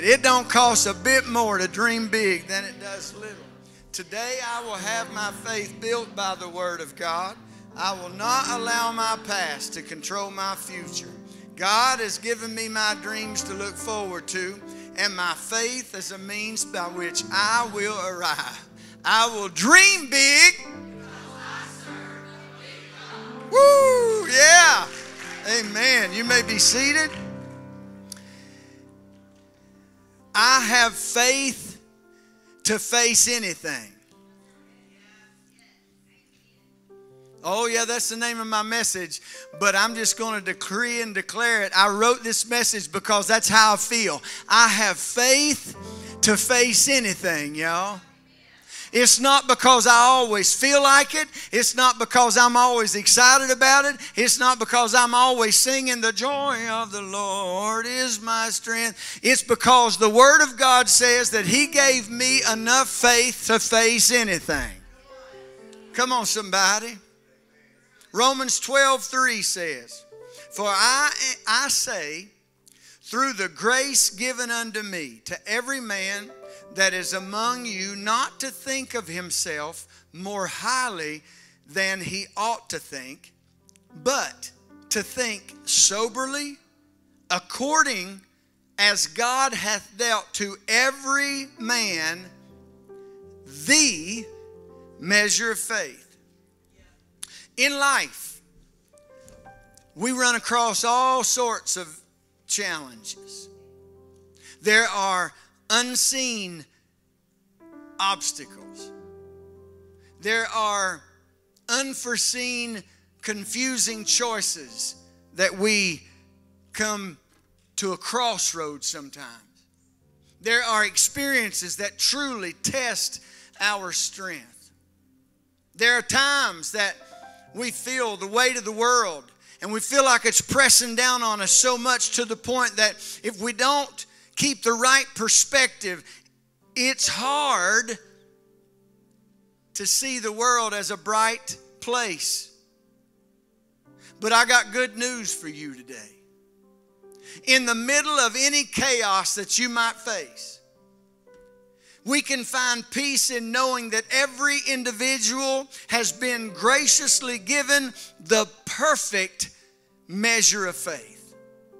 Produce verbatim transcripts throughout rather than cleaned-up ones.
It don't cost a bit more to dream big than it does little. Today I will have my faith built by the Word of God. I will not allow my past to control my future. God has given me my dreams to look forward to, and my faith is a means by which I will arrive. I will dream big. Woo! Yeah. Amen. You may be seated. I have faith to face anything. Oh, yeah, that's the name of my message, but I'm just going to decree and declare it. I wrote this message because that's how I feel. I have faith to face anything, y'all. It's not because I always feel like it. It's not because I'm always excited about it. It's not because I'm always singing, the joy of the Lord is my strength. It's because the Word of God says that He gave me enough faith to face anything. Come on, somebody. Romans twelve three says, For I, I say, through the grace given unto me, to every man that is among you, not to think of himself more highly than he ought to think, but to think soberly, according as God hath dealt to every man the measure of faith. In life, we run across all sorts of challenges. There are unseen obstacles. There are unforeseen, confusing choices that we come to a crossroads sometimes. There are experiences that truly test our strength. There are times that we feel the weight of the world, and we feel like it's pressing down on us so much to the point that if we don't keep the right perspective, it's hard to see the world as a bright place. But I got good news for you today. In the middle of any chaos that you might face, we can find peace in knowing that every individual has been graciously given the perfect measure of faith.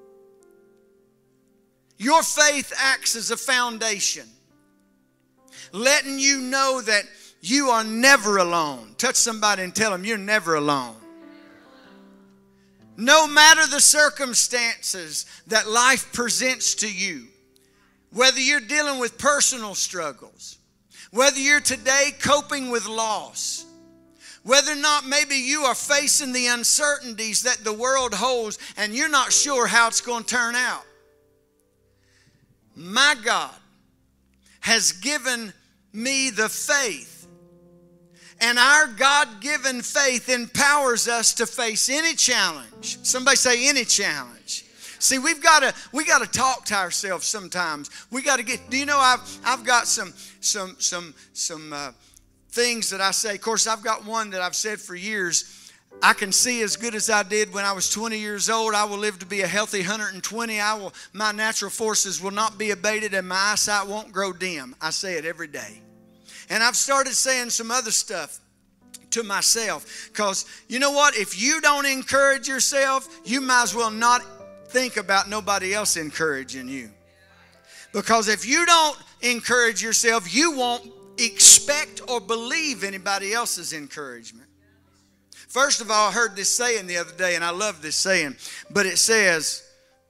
Your faith acts as a foundation, letting you know that you are never alone. Touch somebody and tell them you're never alone. No matter the circumstances that life presents to you, whether you're dealing with personal struggles, whether you're today coping with loss, whether or not maybe you are facing the uncertainties that the world holds and you're not sure how it's going to turn out. My God has given me the faith, and our God-given faith empowers us to face any challenge. Somebody say any challenge. See, we've got to we got to talk to ourselves sometimes. We got to get. Do you know I've I've got some some some some uh, things that I say. Of course, I've got one that I've said for years. I can see as good as I did when I was twenty years old. I will live to be a healthy one hundred twenty. I will. My natural forces will not be abated, and my eyesight won't grow dim. I say it every day, and I've started saying some other stuff to myself, because you know what? If you don't encourage yourself, you might as well not think about nobody else encouraging you. Because if you don't encourage yourself, you won't expect or believe anybody else's encouragement. First of all, I heard this saying the other day, and I love this saying, but it says,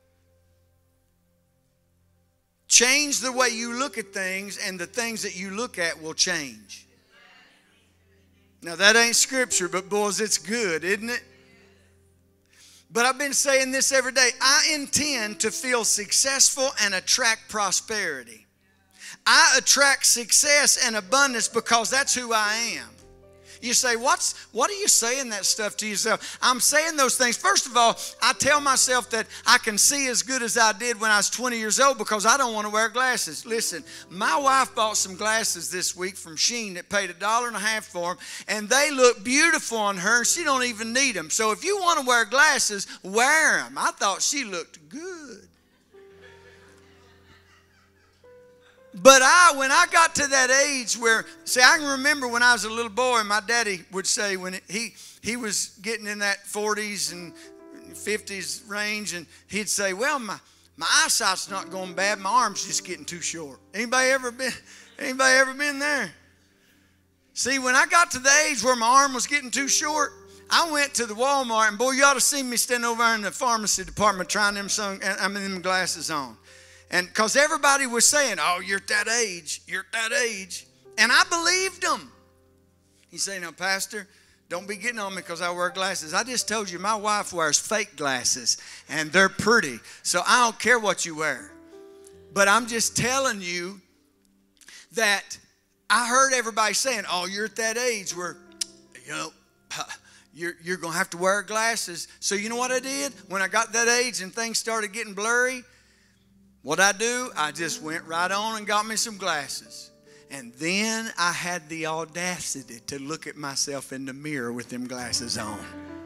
change the way you look at things, and the things that you look at will change. Now, that ain't scripture, but boys, it's good, isn't it? But I've been saying this every day. I intend to feel successful and attract prosperity. I attract success and abundance because that's who I am. You say, what's, what are you saying that stuff to yourself? I'm saying those things. First of all, I tell myself that I can see as good as I did when I was twenty years old because I don't want to wear glasses. Listen, my wife bought some glasses this week from Sheen that paid a dollar and a half for them, and they look beautiful on her, and she don't even need them. So if you want to wear glasses, wear them. I thought she looked good. But I, when I got to that age where, see, I can remember when I was a little boy, my daddy would say when he he was getting in that forties and fifties range, and he'd say, well, my, my eyesight's not going bad, my arm's just getting too short. Anybody ever been, anybody ever been there? See, when I got to the age where my arm was getting too short, I went to the Walmart, and boy, you ought to see me standing over there in the pharmacy department trying them, sun, I mean, them glasses on. And because everybody was saying, oh, you're at that age, you're at that age. And I believed them. He said, now, Pastor, don't be getting on me because I wear glasses. I just told you my wife wears fake glasses, and they're pretty. So I don't care what you wear. But I'm just telling you that I heard everybody saying, oh, you're at that age where, you know, you're, you're going to have to wear glasses. So you know what I did? When I got that age and things started getting blurry, what I do, I just went right on and got me some glasses. And then I had the audacity to look at myself in the mirror with them glasses on.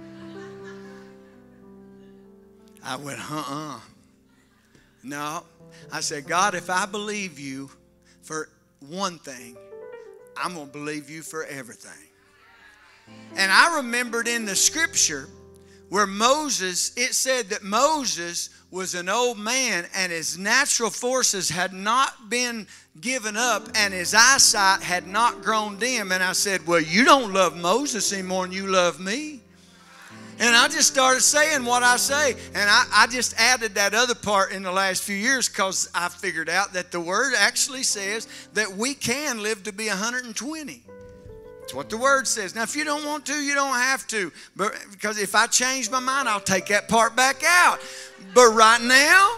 I went, uh-uh. No. I said, God, if I believe you for one thing, I'm going to believe you for everything. And I remembered in the scripture where Moses, it said that Moses was an old man and his natural forces had not been given up and his eyesight had not grown dim. And I said, well, you don't love Moses any more than you love me. And I just started saying what I say. And I, I just added that other part in the last few years because I figured out that the Word actually says that we can live to be one hundred twenty. That's what the Word says. Now, if you don't want to, you don't have to. But because if I change my mind, I'll take that part back out. But right now,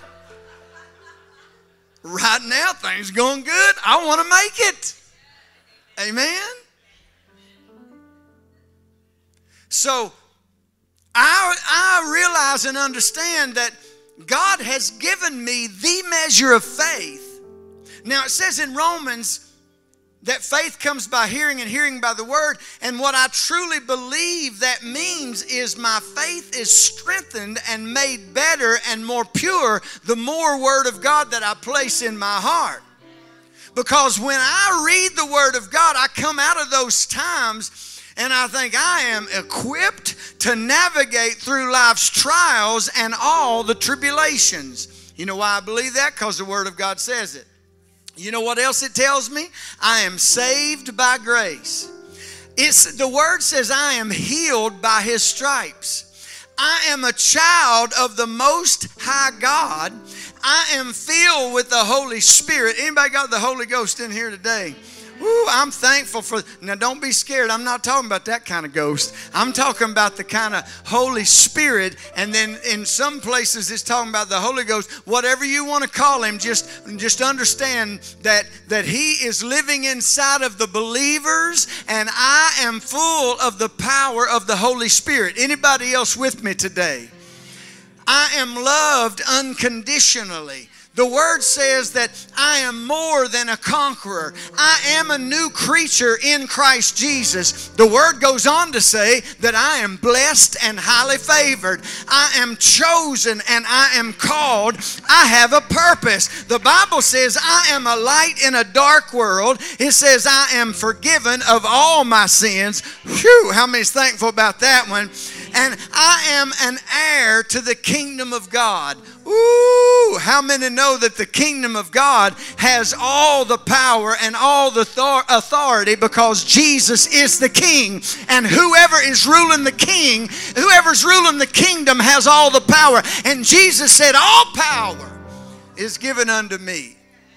right now, things are going good. I want to make it. Amen? So, I, I realize and understand that God has given me the measure of faith. Now, it says in Romans that faith comes by hearing and hearing by the word. And what I truly believe that means is my faith is strengthened and made better and more pure the more word of God that I place in my heart. Because when I read the word of God, I come out of those times and I think I am equipped to navigate through life's trials and all the tribulations. You know why I believe that? Because the word of God says it. You know what else it tells me? I am saved by grace. It's, the word says I am healed by his stripes. I am a child of the Most High God. I am filled with the Holy Spirit. Anybody got the Holy Ghost in here today? Woo, I'm thankful for, now don't be scared. I'm not talking about that kind of ghost. I'm talking about the kind of Holy Spirit. And then in some places it's talking about the Holy Ghost. Whatever you want to call him, just, just understand that, that he is living inside of the believers, and I am full of the power of the Holy Spirit. Anybody else with me today? I am loved unconditionally. The word says that I am more than a conqueror. I am a new creature in Christ Jesus. The word goes on to say that I am blessed and highly favored. I am chosen and I am called. I have a purpose. The Bible says I am a light in a dark world. It says I am forgiven of all my sins. Whew, how many's thankful about that one? And I am an heir to the kingdom of God. Ooh, how many know that the kingdom of God has all the power and all the authority because Jesus is the king. And whoever is ruling the king, whoever's ruling the kingdom has all the power. And Jesus said, all power is given unto me.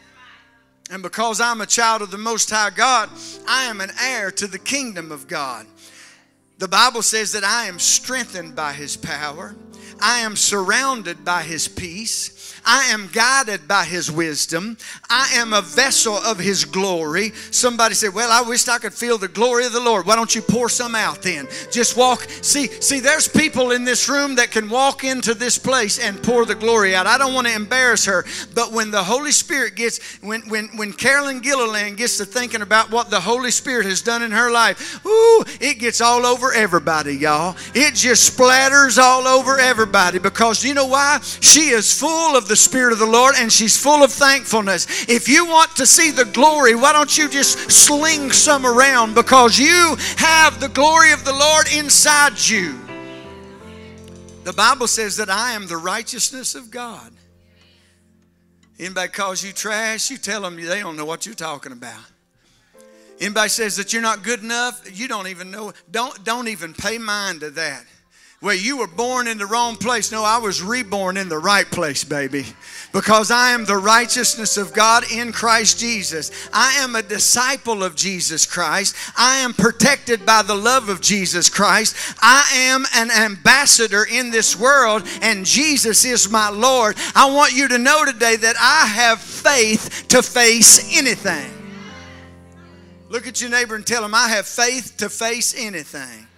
And because I'm a child of the Most High God, I am an heir to the kingdom of God. The Bible says that I am strengthened by his power. I am surrounded by his peace. I am guided by his wisdom. I am a vessel of his glory. Somebody said, well, I wish I could feel the glory of the Lord. Why don't you pour some out then? Just walk. See, see, there's people in this room that can walk into this place and pour the glory out. I don't want to embarrass her, but when the Holy Spirit gets, when, when, when Carolyn Gilliland gets to thinking about what the Holy Spirit has done in her life, ooh, it gets all over everybody, y'all. It just splatters all over everybody because you know why? She is full of the the Spirit of the Lord, and she's full of thankfulness. If you want to see the glory, why don't you just sling some around, because you have the glory of the Lord inside you. The Bible says that I am the righteousness of God. Anybody calls you trash, you tell them they don't know what you're talking about. Anybody says that you're not good enough, you don't even know. Don't, don't even pay mind to that. Well, you were born in the wrong place. No, I was reborn in the right place, baby. Because I am the righteousness of God in Christ Jesus. I am a disciple of Jesus Christ. I am protected by the love of Jesus Christ. I am an ambassador in this world, and Jesus is my Lord. I want you to know today that I have faith to face anything. Look at your neighbor and tell him, I have faith to face anything.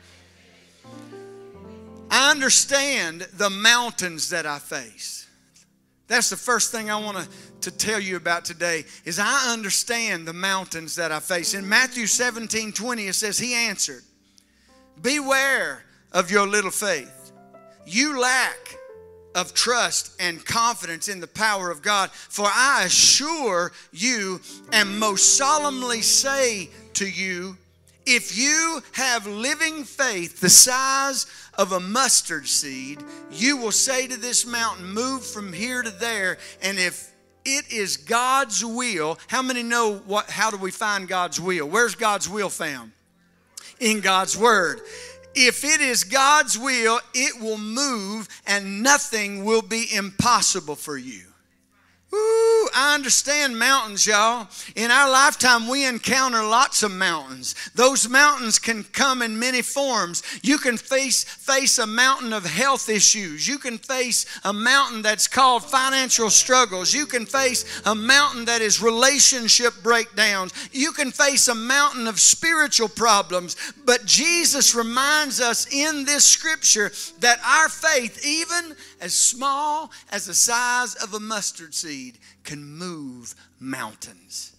I understand the mountains that I face. That's the first thing I want to, to tell you about today, is I understand the mountains that I face. In Matthew seventeen twenty, it says, He answered, beware of your little faith. You lack of trust and confidence in the power of God. For I assure you and most solemnly say to you, if you have living faith the size of a mustard seed, you will say to this mountain, move from here to there. And if it is God's will, how many know what? How do we find God's will? Where's God's will found? In God's Word. If it is God's will, it will move, and nothing will be impossible for you. Ooh, I understand mountains, y'all. In our lifetime, we encounter lots of mountains. Those mountains can come in many forms. You can face, face a mountain of health issues. You can face a mountain that's called financial struggles. You can face a mountain that is relationship breakdowns. You can face a mountain of spiritual problems. But Jesus reminds us in this scripture that our faith, even as small as the size of a mustard seed, can move mountains.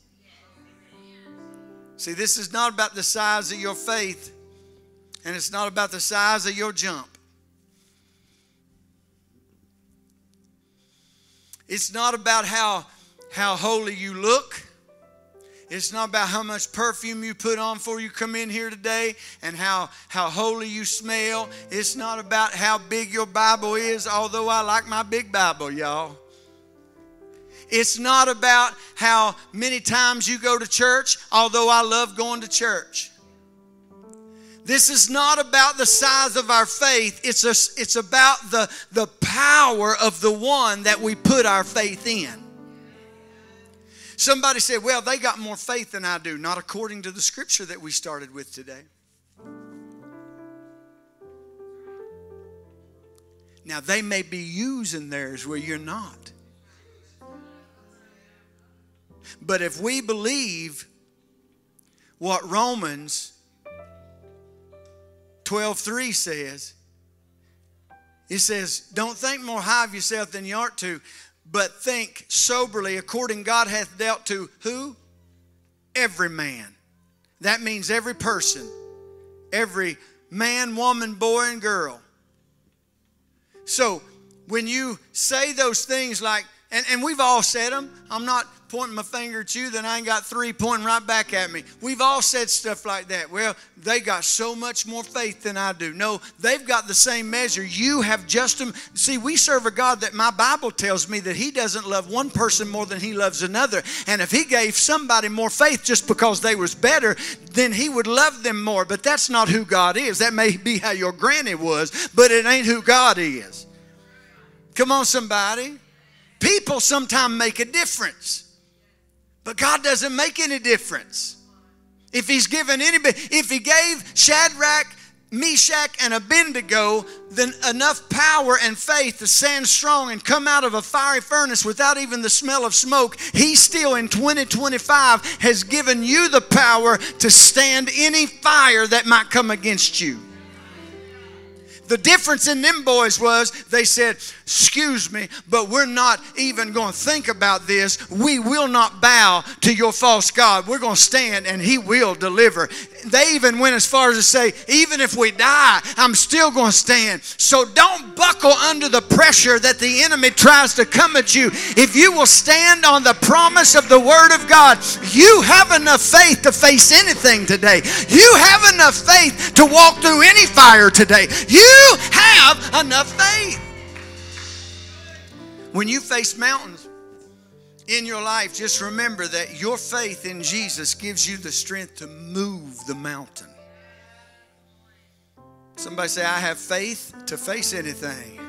See, this is not about the size of your faith, and it's not about the size of your jump. It's not about how, how holy you look. It's not about how much perfume you put on before you come in here today and how, how holy you smell. It's not about how big your Bible is, although I like my big Bible, y'all. It's not about how many times you go to church, although I love going to church. This is not about the size of our faith. It's, a, it's about the, the power of the one that we put our faith in. Somebody said, well, they got more faith than I do. Not according to the scripture that we started with today. Now, they may be using theirs where you're not. But if we believe what Romans twelve three says, it says, don't think more high of yourself than you ought to, but think soberly according God hath dealt to who? Every man. That means every person. Every man, woman, boy, and girl. So when you say those things like, and, and we've all said them. I'm not pointing my finger at you, then I ain't got three pointing right back at me. We've all said stuff like that. Well, they got so much more faith than I do. No, they've got the same measure. You have just them. See, we serve a God that my Bible tells me that He doesn't love one person more than He loves another. And if He gave somebody more faith just because they was better, then He would love them more. But that's not who God is. That may be how your granny was, but it ain't who God is. Come on, somebody. People sometimes make a difference, but God doesn't make any difference. If He's given anybody, if He gave Shadrach, Meshach, and Abednego then enough power and faith to stand strong and come out of a fiery furnace without even the smell of smoke, He still in twenty twenty-five has given you the power to stand any fire that might come against you. The difference in them boys was they said, excuse me, but we're not even going to think about this. We will not bow to your false god. We're going to stand and he will deliver. They even went as far as to say, even if we die, I'm still going to stand. So don't buckle under the pressure that the enemy tries to come at you. If you will stand on the promise of the Word of God, you have enough faith to face anything today. You have enough faith to walk through any fire today. You have enough faith. When you face mountains in your life, just remember that your faith in Jesus gives you the strength to move the mountain. Somebody say, I have faith to face anything.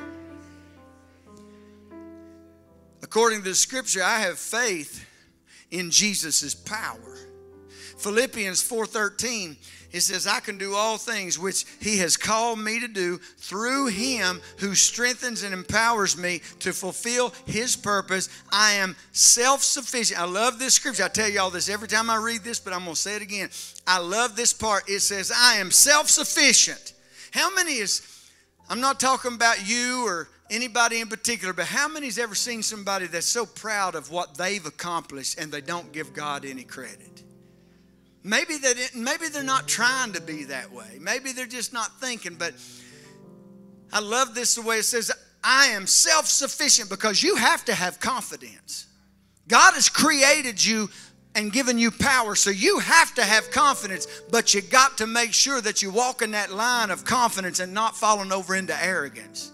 According to the scripture, I have faith in Jesus' power. Philippians four thirteen, it says, I can do all things which he has called me to do through him who strengthens and empowers me to fulfill his purpose. I am self-sufficient. I love this scripture. I tell you all this every time I read this, but I'm going to say it again. I love this part. It says, I am self-sufficient. How many is, I'm not talking about you or anybody in particular, but how many has ever seen somebody that's so proud of what they've accomplished and they don't give God any credit? Maybe they didn't, maybe they're not trying to be that way. Maybe they're just not thinking. But I love this the way it says, I am self-sufficient, because you have to have confidence. God has created you and given you power, so you have to have confidence, but you got to make sure that you walk in that line of confidence and not falling over into arrogance.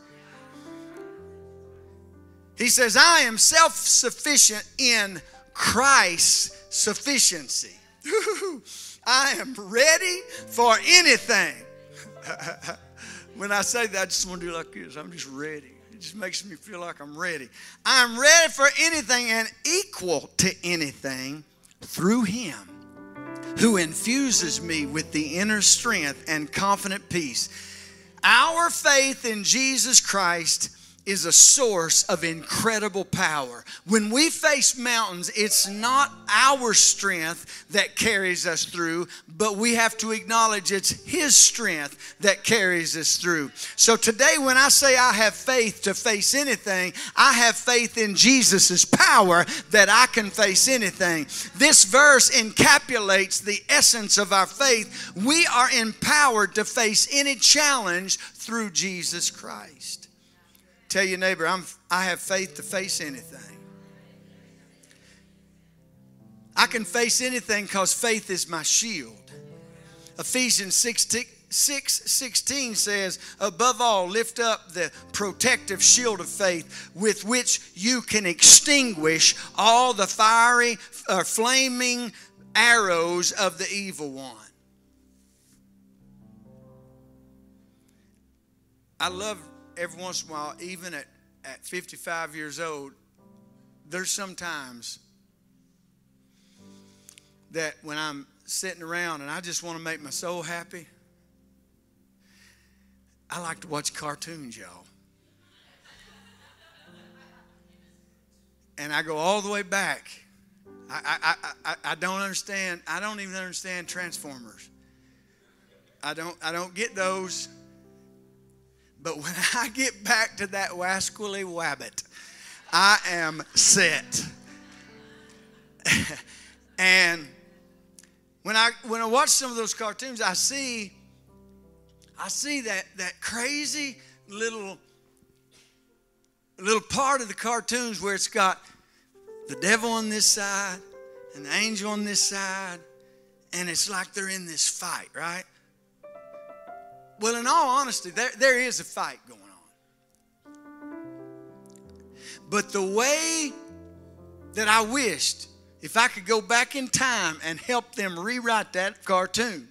He says, I am self-sufficient in Christ's sufficiency. I am ready for anything. When I say that, I just want to do like this. I'm just ready. It just makes me feel like I'm ready. I'm ready for anything and equal to anything through him who infuses me with the inner strength and confident peace. Our faith in Jesus Christ is a source of incredible power. When we face mountains, it's not our strength that carries us through, but we have to acknowledge it's his strength that carries us through. So today when I say I have faith to face anything, I have faith in Jesus' power that I can face anything. This verse encapsulates the essence of our faith. We are empowered to face any challenge through Jesus Christ. Tell your neighbor, I'm, I have faith to face anything. I can face anything because faith is my shield. Ephesians six sixteen says, above all, lift up the protective shield of faith with which you can extinguish all the fiery or flaming arrows of the evil one. I love every once in a while, even at, at fifty-five years old, there's some times that when I'm sitting around and I just want to make my soul happy, I like to watch cartoons, y'all. And I go all the way back. I, I, I, I don't understand. I don't even understand Transformers. I don't, I don't get those. But when I get back to that Wasqually Wabbit, I am set. And when I when I watch some of those cartoons, I see I see that that crazy little little part of the cartoons where it's got the devil on this side and the angel on this side, and it's like they're in this fight, right? Well, in all honesty, there, there is a fight going on. But the way that I wished, if I could go back in time and help them rewrite that cartoon,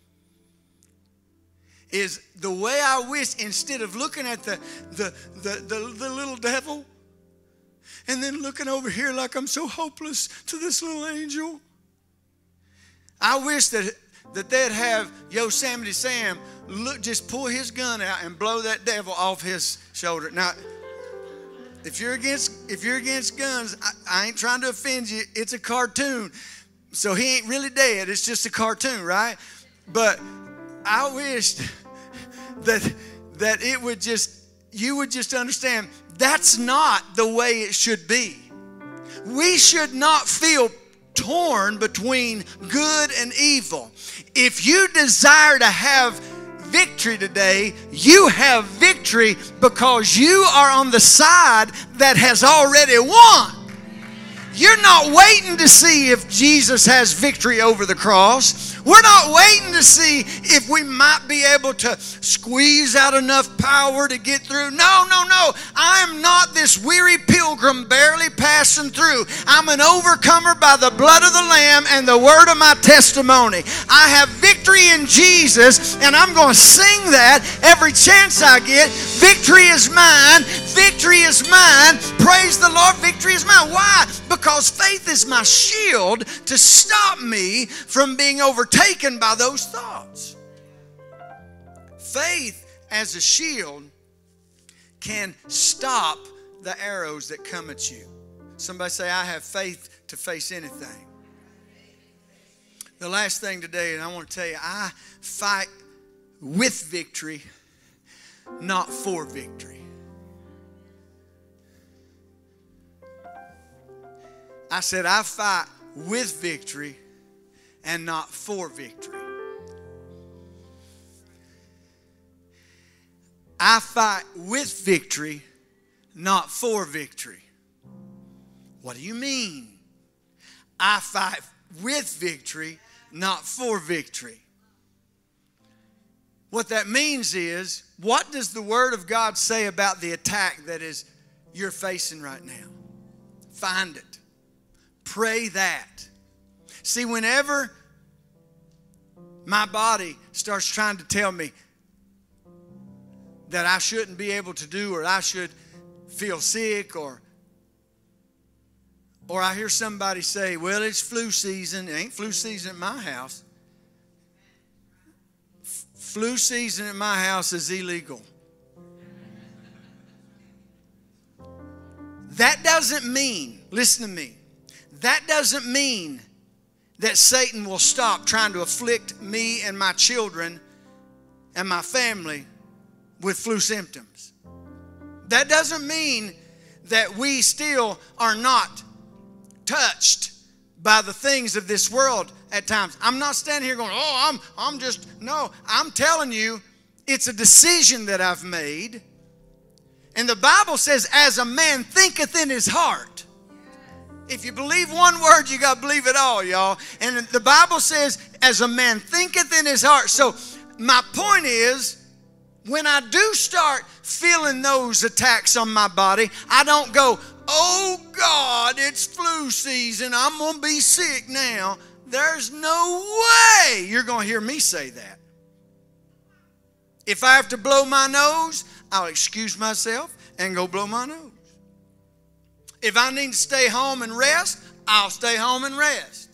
is the way I wish, instead of looking at the, the, the, the, the little devil and then looking over here like I'm so hopeless to this little angel, I wish that that they'd have Yosemite Sam look, just pull his gun out and blow that devil off his shoulder. Now, if you're against if you're against guns, I, I ain't trying to offend you. It's a cartoon, so he ain't really dead. It's just a cartoon, right? But I wished that that it would just you would just understand that's not the way it should be. We should not feel torn between good and evil. If you desire to have victory today, you have victory because you are on the side that has already won. You're not waiting to see if Jesus has victory over the cross. We're not waiting to see if we might be able to squeeze out enough power to get through. No, no, no. I'm not this weary pilgrim barely passing through. I'm an overcomer by the blood of the Lamb and the word of my testimony. I have victory in Jesus, and I'm going to sing that every chance I get. Victory is mine. Victory is mine. Praise the Lord. Victory is mine. Why? Because faith is my shield to stop me from being overtaken by those thoughts. Faith as a shield can stop the arrows that come at you. Somebody say, I have faith to face anything. The last thing today, and I want to tell you, I fight with victory, not for victory. I said, I fight with victory and not for victory. I fight with victory, not for victory. What do you mean? I fight with victory, not for victory. What that means is, what does the Word of God say about the attack that is you're facing right now? Find it. Pray that. See, whenever my body starts trying to tell me that I shouldn't be able to do, or I should feel sick, or or I hear somebody say, well, it's flu season. It ain't flu season at my house. F- flu season at my house is illegal. That doesn't mean, listen to me, that doesn't mean that Satan will stop trying to afflict me and my children and my family with flu symptoms. That doesn't mean that we still are not touched by the things of this world at times. I'm not standing here going, oh, I'm, I'm just, no. I'm telling you, it's a decision that I've made. And the Bible says, as a man thinketh in his heart. If you believe one word, you got to believe it all, y'all. And the Bible says, as a man thinketh in his heart. So my point is, when I do start feeling those attacks on my body, I don't go, oh God, it's flu season, I'm going to be sick now. There's no way you're going to hear me say that. If I have to blow my nose, I'll excuse myself and go blow my nose. If I need to stay home and rest, I'll stay home and rest.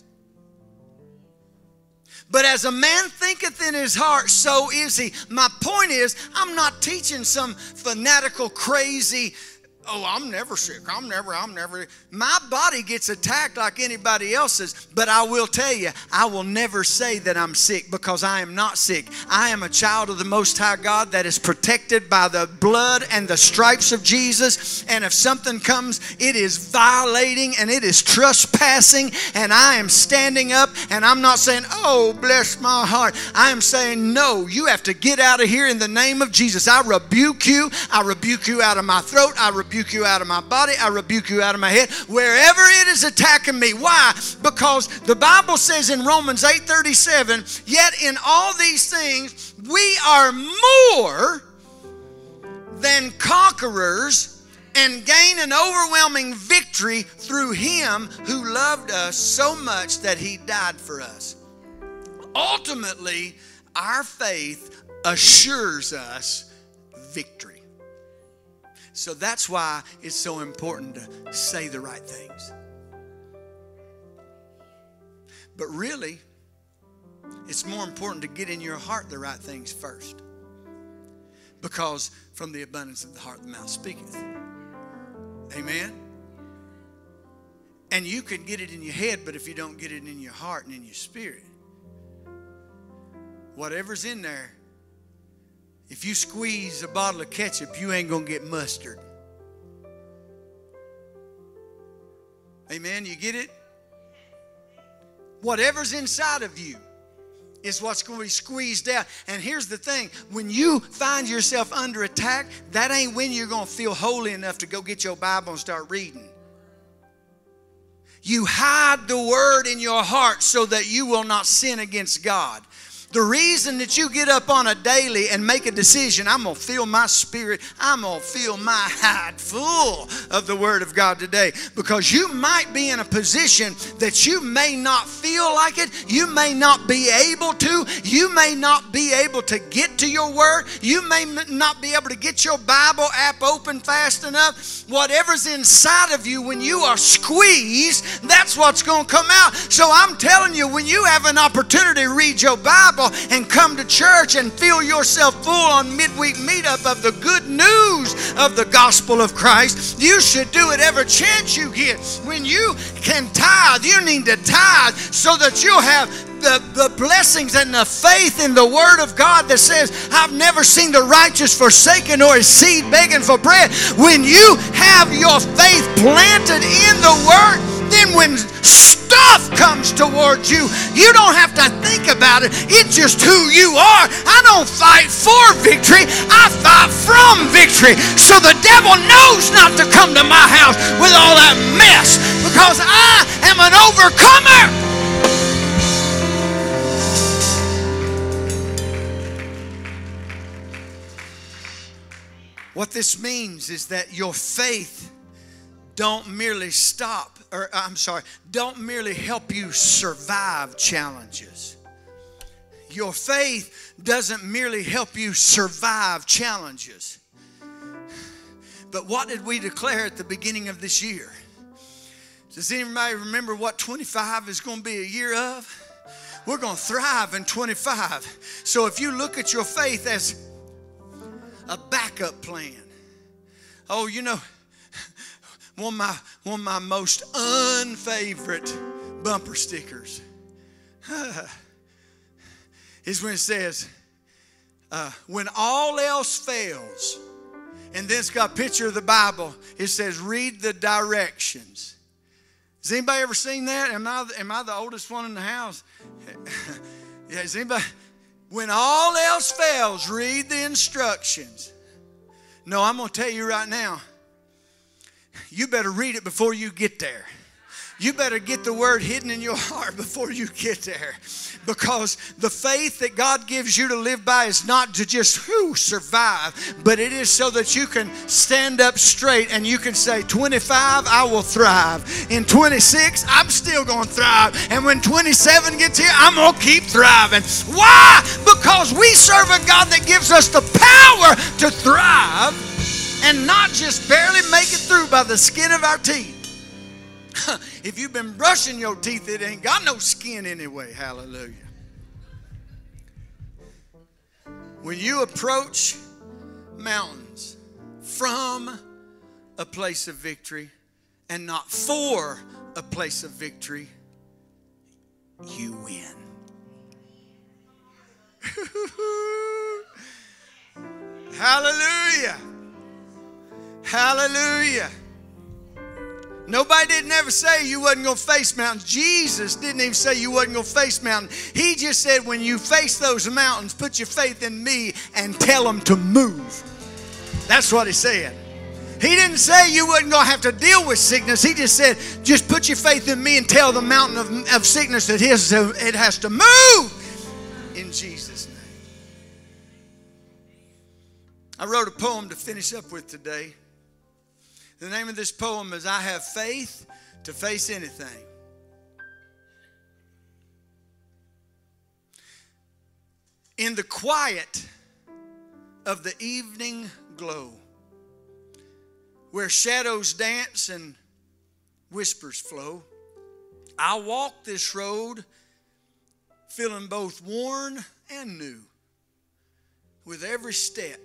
But as a man thinketh in his heart, so is he. My point is, I'm not teaching some fanatical, crazy, oh, I'm never sick. I'm never, I'm never. My body gets attacked like anybody else's, but I will tell you, I will never say that I'm sick because I am not sick. I am a child of the Most High God that is protected by the blood and the stripes of Jesus. And if something comes, it is violating and it is trespassing, and I am standing up and I'm not saying, oh, bless my heart. I am saying, no, you have to get out of here in the name of Jesus. I rebuke you. I rebuke you out of my throat. I rebuke you out of my body. I rebuke you out of my head. Wherever it is attacking me. Why? Because the Bible says in Romans eight thirty-seven, yet in all these things we are more than conquerors and gain an overwhelming victory through him who loved us so much that he died for us. Ultimately, our faith assures us victory. So that's why it's so important to say the right things. But really, it's more important to get in your heart the right things first. Because from the abundance of the heart the mouth speaketh. Amen? And you can get it in your head, but if you don't get it in your heart and in your spirit, whatever's in there If you squeeze a bottle of ketchup, you ain't going to get mustard. Amen? You get it? Whatever's inside of you is what's going to be squeezed out. And here's the thing. When you find yourself under attack, that ain't when you're going to feel holy enough to go get your Bible and start reading. You hide the word in your heart so that you will not sin against God. The reason that you get up on a daily and make a decision, I'm going to fill my spirit, I'm going to fill my hide full of the Word of God today. Because you might be in a position that you may not feel like it, you may not be able to, you may not be able to get to your Word, you may not be able to get your Bible app open fast enough. Whatever's inside of you, when you are squeezed, that's what's going to come out. So I'm telling you, when you have an opportunity to read your Bible, and come to church and feel yourself full on midweek meetup of the good news of the gospel of Christ, you should do it every chance you get. When you can tithe, you need to tithe so that you'll have the, the blessings and the faith in the Word of God that says, I've never seen the righteous forsaken or his seed begging for bread. When you have your faith planted in the Word, then when stuff comes towards you, you don't have to think about it. It's just who you are. I don't fight for victory. I fight from victory. So the devil knows not to come to my house with all that mess, because I am an overcomer. What this means is that your faith don't merely stop, or I'm sorry, don't merely help you survive challenges. Your faith doesn't merely help you survive challenges. But what did we declare at the beginning of this year? Does anybody remember what twenty-five is going to be a year of? We're going to thrive in twenty-five. So if you look at your faith as a backup plan, oh, you know, One of my, one of my most unfavorite bumper stickers is when it says, uh, when all else fails, and then it's got a picture of the Bible, it says, read the directions. Has anybody ever seen that? Am I, am I the oldest one in the house? Yeah, has anybody? When all else fails, read the instructions. No, I'm going to tell you right now, you better read it before you get there. You better get the word hidden in your heart before you get there. Because the faith that God gives you to live by is not to just whew, survive, but it is so that you can stand up straight and you can say, twenty-five, I will thrive. In twenty-six, I'm still going to thrive. And when twenty-seven gets here, I'm going to keep thriving. Why? Because we serve a God that gives us the power to thrive and not just barely make it through by the skin of our teeth. If you've been brushing your teeth, it ain't got no skin anyway. Hallelujah. When you approach mountains from a place of victory and not for a place of victory, you win. Hallelujah. Hallelujah. Nobody didn't ever say you wasn't going to face mountains. Jesus didn't even say you wasn't going to face mountains. He just said when you face those mountains, put your faith in me and tell them to move. That's what he said. He didn't say you wasn't going to have to deal with sickness. He just said, just put your faith in me and tell the mountain of, of sickness that his, it has to move in Jesus' name. I wrote a poem to finish up with today. The name of this poem is I Have Faith to Face Anything. In the quiet of the evening glow, where shadows dance and whispers flow, I walk this road feeling both worn and new. With every step,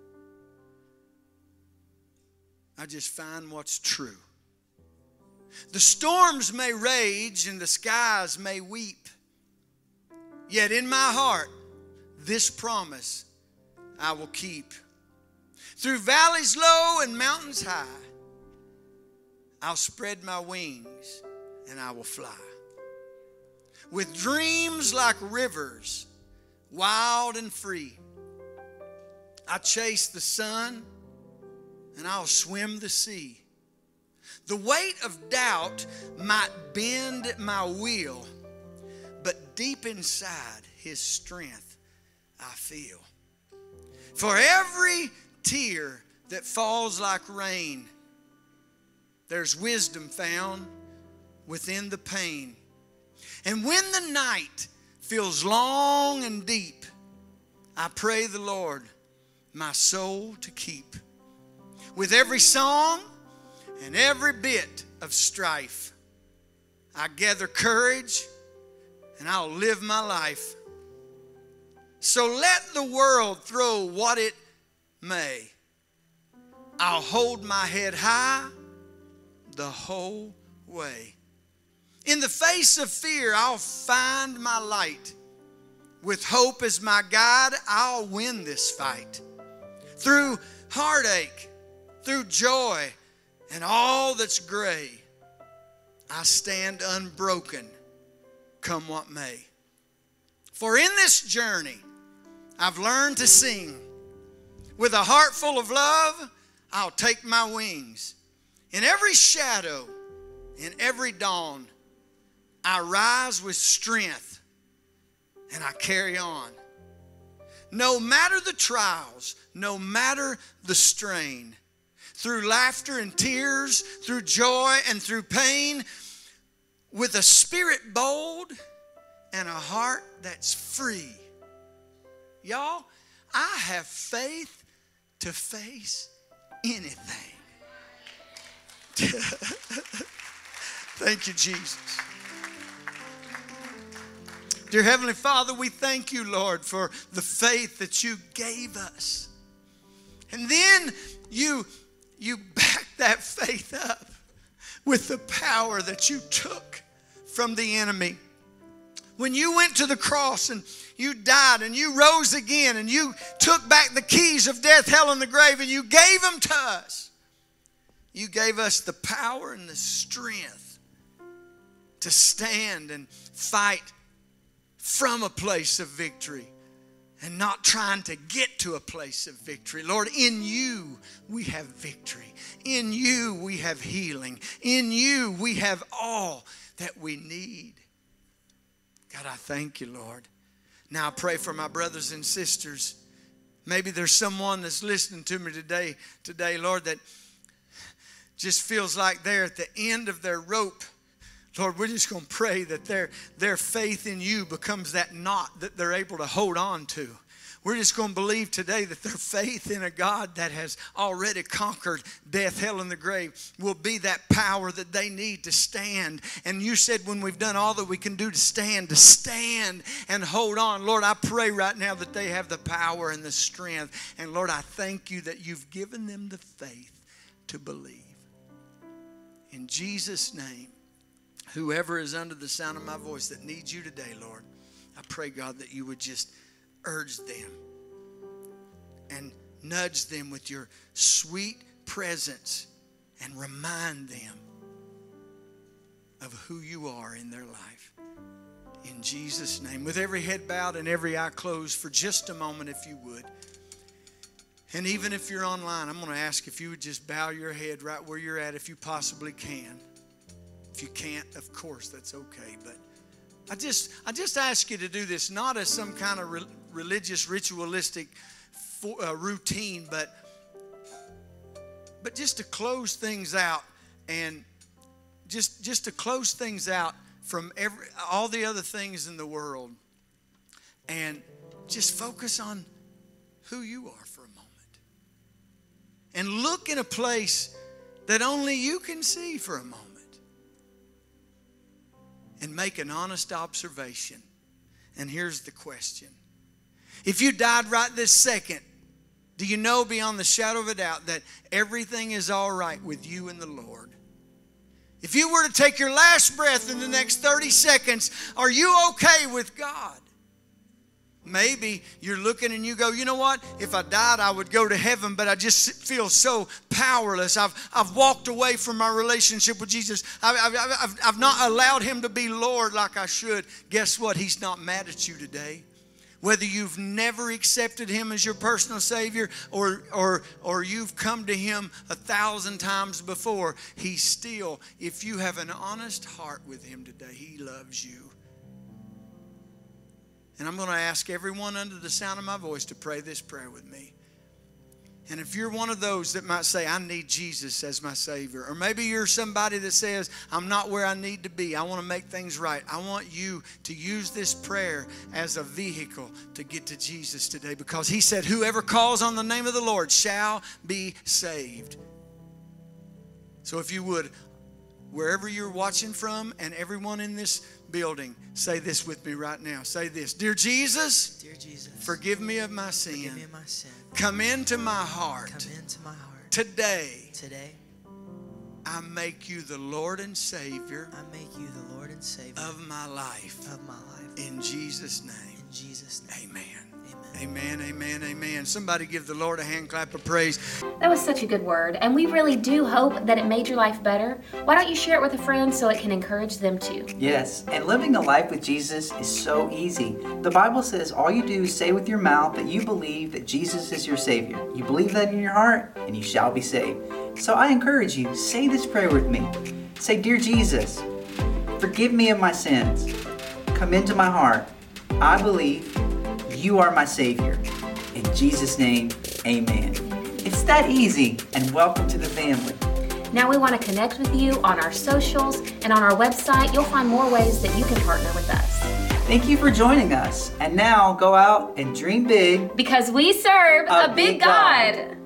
I just find what's true. The storms may rage and the skies may weep, yet in my heart, this promise I will keep. Through valleys low and mountains high, I'll spread my wings and I will fly. With dreams like rivers, wild and free, I chase the sun and I'll swim the sea. The weight of doubt might bend my wheel, but deep inside His strength I feel. For every tear that falls like rain, there's wisdom found within the pain. And when the night feels long and deep, I pray the Lord my soul to keep. With every song and every bit of strife, I gather courage and I'll live my life. So let the world throw what it may, I'll hold my head high the whole way. In the face of fear, I'll find my light. With hope as my guide, I'll win this fight. Through heartache, through joy, and all that's gray, I stand unbroken, come what may. For in this journey, I've learned to sing. With a heart full of love, I'll take my wings. In every shadow, in every dawn, I rise with strength and I carry on. No matter the trials, no matter the strain, through laughter and tears, through joy and through pain, with a spirit bold and a heart that's free. Y'all, I have faith to face anything. Thank you, Jesus. Dear Heavenly Father, we thank you, Lord, for the faith that you gave us. And then you, you backed that faith up with the power that you took from the enemy. When you went to the cross and you died and you rose again and you took back the keys of death, hell, and the grave and you gave them to us. You gave us the power and the strength to stand and fight from a place of victory and not trying to get to a place of victory. Lord, in you we have victory. In you we have healing. In you we have all that we need. God, I thank you, Lord. Now I pray for my brothers and sisters. Maybe there's someone that's listening to me today, today, Lord, that just feels like they're at the end of their rope. Lord, we're just going to pray that their, their faith in you becomes that knot that they're able to hold on to. We're just going to believe today that their faith in a God that has already conquered death, hell, and the grave will be that power that they need to stand. And you said when we've done all that we can do to stand, to stand and hold on. Lord, I pray right now that they have the power and the strength. And Lord, I thank you that you've given them the faith to believe. In Jesus' name, whoever is under the sound of my voice that needs you today, Lord, I pray, God, that you would just urge them and nudge them with your sweet presence and remind them of who you are in their life. In Jesus' name, with every head bowed and every eye closed for just a moment, if you would. And even if you're online, I'm going to ask if you would just bow your head right where you're at if you possibly can. If you can't, of course, that's okay. But I just I just ask you to do this, not as some kind of re- religious, ritualistic for, uh, routine, but, but just to close things out and just, just to close things out from every all the other things in the world and just focus on who you are for a moment. And look in a place that only you can see for a moment. And make an honest observation. And here's the question. If you died right this second, do you know beyond the shadow of a doubt that everything is all right with you and the Lord? If you were to take your last breath in the next thirty seconds, are you okay with God? Maybe you're looking and you go, you know what? If I died, I would go to heaven, but I just feel so powerless. I've I've walked away from my relationship with Jesus. I've, I've, I've, I've not allowed him to be Lord like I should. Guess what? He's not mad at you today. Whether you've never accepted him as your personal Savior or, or, or you've come to him a thousand times before, he's still, if you have an honest heart with him today, he loves you. And I'm going to ask everyone under the sound of my voice to pray this prayer with me. And if you're one of those that might say, I need Jesus as my Savior, or maybe you're somebody that says, I'm not where I need to be, I want to make things right, I want you to use this prayer as a vehicle to get to Jesus today, because he said, whoever calls on the name of the Lord shall be saved. So if you would, wherever you're watching from and everyone in this building, say this with me right now. Say this. Dear Jesus, Dear Jesus, forgive me of my sin. forgive me of my sin. Come into my heart. Come into my heart. Today, Today, I make you the Lord and Savior I make you the Lord and Savior of my life. of my life. In Jesus' name, In Jesus' name. amen. Amen. Amen, amen, amen. Somebody give the Lord a hand clap of praise. That was such a good word, and we really do hope that it made your life better. Why don't you share it with a friend so it can encourage them too? Yes, and living a life with Jesus is so easy. The Bible says all you do is say with your mouth that you believe that Jesus is your Savior. You believe that in your heart, and you shall be saved. So I encourage you, say this prayer with me. Say, Dear Jesus, forgive me of my sins. Come into my heart. I believe you are my Savior. In Jesus' name, amen. It's that easy, and welcome to the family. Now we want to connect with you on our socials and on our website. You'll find more ways that you can partner with us. Thank you for joining us. And now go out and dream big. Because we serve A a, big big God.